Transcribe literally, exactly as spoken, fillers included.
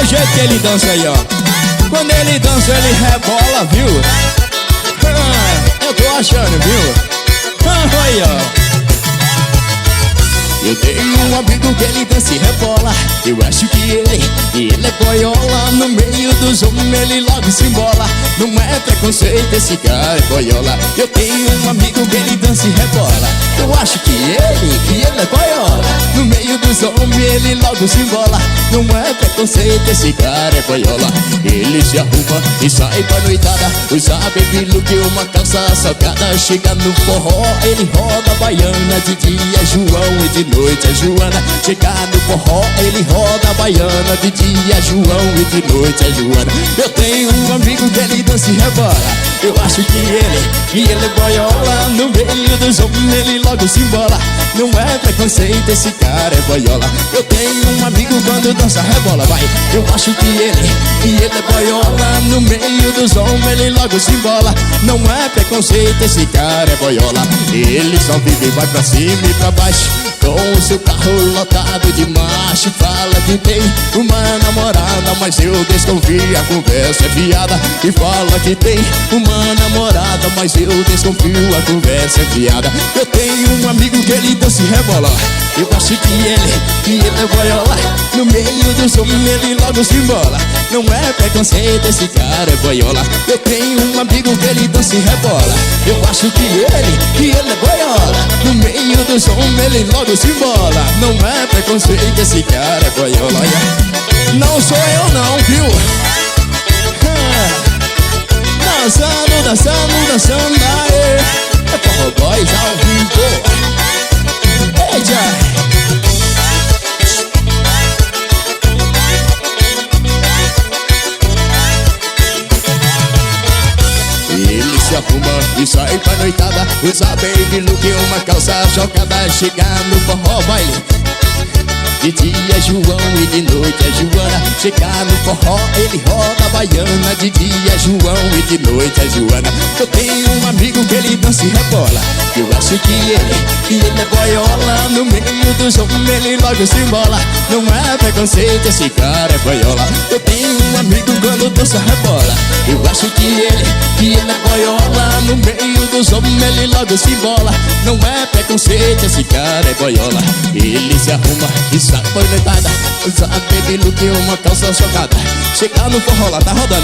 jeito que ele dança aí, ó. Quando ele dança, ele rebola, viu? Ah, eu tô achando, viu? Ah, aí, ó. Eu tenho um amigo que ele dança e rebola. Eu acho que ele, ele é boiola. No meio dos homens ele logo se embola. Não é preconceito, esse cara é boiola. Eu tenho um amigo que ele dança e rebola. Eu acho que ele, que ele é boiola. No meio dos homens ele logo se embola. Não é preconceito, esse cara é boiola. Ele se arruma e sai pra noitada. Usa baby look, uma calça salgada. Chega no forró, ele roda baiana. De dia é João e de noite é Joana. Chega no forró, ele roda baiana. De dia é João e de noite é Joana. Eu tenho um amigo que ele dança e rebola. Eu acho que ele, que ele é boiola. No meio dos homens ele logo se embola. Não é preconceito, esse cara é boiola. Eu tenho um amigo quando dança rebola, vai. Eu acho que ele, que ele é boiola. No meio dos homens ele logo se embola. Não é preconceito, esse cara é boiola. Ele só vive, vai pra cima e pra baixo, com o seu carro lotado de macho. Fala que tem uma namorada, mas eu desconfio, a conversa é fiada. E fala que tem uma namorada, mas eu desconfio, a conversa é fiada. Eu tenho um amigo que ele dança e rebola. Eu acho que ele, que ele é boiola. No meio dos homens ele logo se embola. Não é preconceito, esse cara é boiola. Eu tenho um amigo que ele dança e rebola. Eu acho que ele, que ele é boiola. No meio dos homens ele logo se embola. Não é preconceito, esse cara é boiola. Não sou eu não, viu? Dançando, dançando, dançando, aê. É Forró Boys ao vivo. Eita! Ele se arruma e sai pra noitada. Usa baby look, uma calça jogada. Chegar no forró baile. De dia é João e de noite é Joana. Chegar no forró ele roda baiana. De dia é João e de noite é Joana. Eu tenho um amigo que ele dança e rebola. Eu acho que ele, que ele é boiola. No meio dos homens ele logo se embola. Não é preconceito, esse cara é boiola. Eu tenho um amigo quando dança rebola. Eu acho que ele, que ele é boiola. No meio dos homens ele logo se embola. Não é preconceito, esse cara é boiola. Ele se arruma e sai pra noitada. Usa baby look, uma calça chocada. Chegar no forró lá, tá rodando.